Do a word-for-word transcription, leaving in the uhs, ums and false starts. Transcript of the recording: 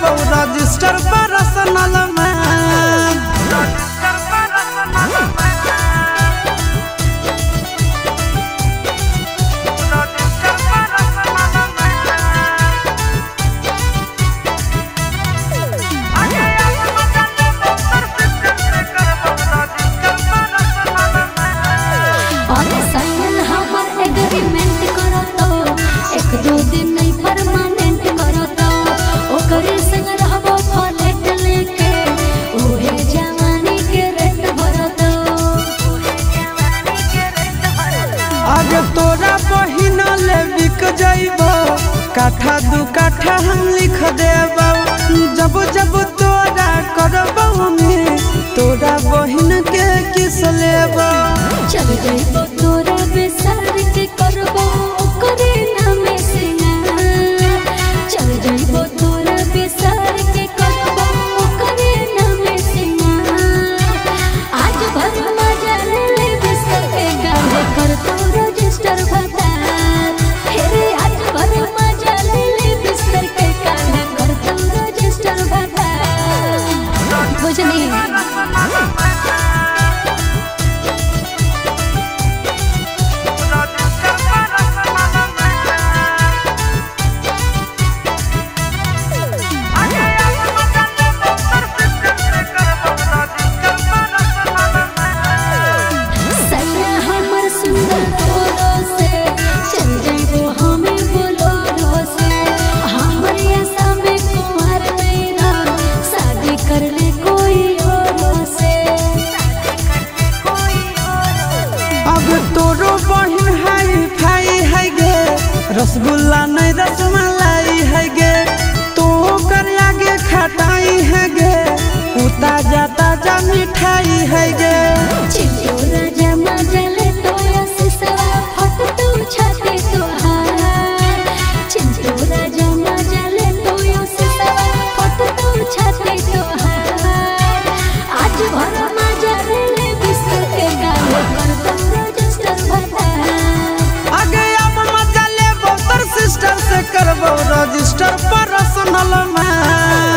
करबो register personal में। तोरा बहिन ले बिक जाइबो काठा दू काठा हम लिख देबो। जब जब तोरा करबो में तोरा बहिन के किस लेबो। चल जाइबो तोरा बेसार के करबो ओकरे नाम से ना। चल जाइबो तोरा बेसार के करबो ओकरे नाम से ना। आज भर मजा ले ले बिस्तर के गाले कर तोरा रजिस्टर बता। हेरे आज भर मजा ले ले बिस्तर के गाले कर तोरा रजिस्टर बता। बुझनी तोरो बहिन हाई फाई है गे रसगुल्ला नहीं रसमलाई है गे। तो कर आगे खटाई है गे उता जाता जा मिठाई है गे। चिंटोरा जमा जले तो सिसवा फट तो छाते तो हार। चिंटोरा जमा जले तो सिसवा फट तो छाते तो हार। आज भर मजा ले बिस्तर के गाले कर तोरा रजिस्टर बता। आगे अब मजा लेबो तोर सिस्टर से करबो रजिस्टर पर्सनल में।